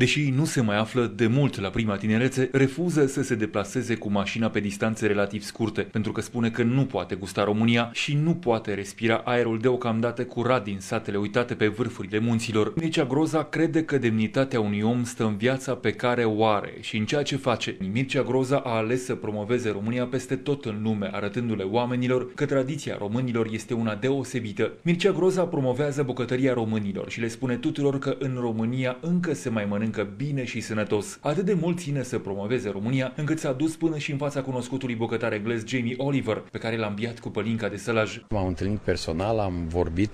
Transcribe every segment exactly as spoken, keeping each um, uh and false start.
Deși nu se mai află de mult la prima tinerețe, refuză să se deplaseze cu mașina pe distanțe relativ scurte, pentru că spune că nu poate gusta România și nu poate respira aerul deocamdată curat din satele uitate pe vârfurile munților. Mircea Groza crede că demnitatea unui om stă în viața pe care o are și în ceea ce face. Mircea Groza a ales să promoveze România peste tot în lume, arătându-le oamenilor că tradiția românilor este una deosebită. Mircea Groza promovează bucătăria românilor și le spune tuturor că în România încă se mai mănâncă bine și sănătos. Atât de mult ține să promoveze România, încât s-a dus până și în fața cunoscutului bucătar englez Jamie Oliver, pe care l-a înviat cu pălinca de sălaj. M-am întâlnit personal, am vorbit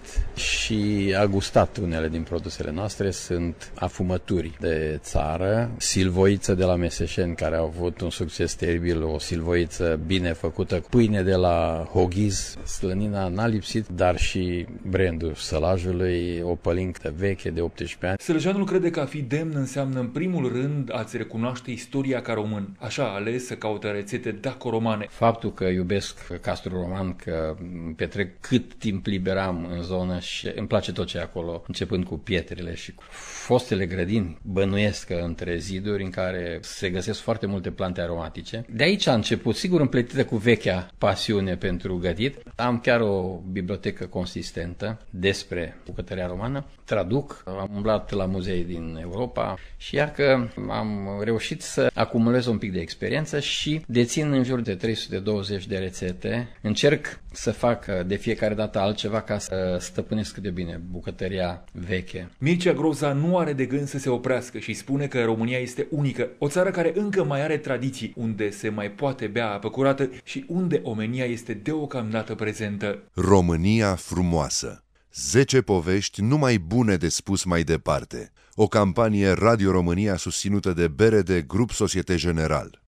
și a gustat unele din produsele noastre. Sunt afumături de țară, silvoiță de la Meseșeni, care au avut un succes teribil, o silvoiță bine făcută, pâine de la Hoghiz, slănina n-a lipsit, dar și brandul sălajului, o pălincă veche de optsprezece ani. Sălăjanul crede că a fi demn înseamnă în primul rând a-ți recunoaște istoria ca român. Așa a ales să caute rețete daco-romane. Faptul că iubesc castrul roman, că petrec cât timp liber am în zonă și îmi place tot ce e acolo, începând cu pietrele și cu fostele grădini, bănuiesc că între ziduri în care se găsesc foarte multe plante aromatice. De aici a început, sigur împletită cu vechea pasiune pentru gătit. Am chiar o bibliotecă consistentă despre bucătăria romană. Traduc, am umblat la muzei din Europa și iar că am reușit să acumulez un pic de experiență și dețin în jur de trei sute douăzeci de rețete. Încerc să fac de fiecare dată altceva ca să stăpânesc cât de bine bucătăria veche. Mircea Groza nu are de gând să se oprească și spune că România este unică, o țară care încă mai are tradiții, unde se mai poate bea apă curată și unde omenia este deocamdată prezentă. România frumoasă. zece povești numai bune de spus mai departe. O campanie Radio România susținută de B R D Grup Societe General.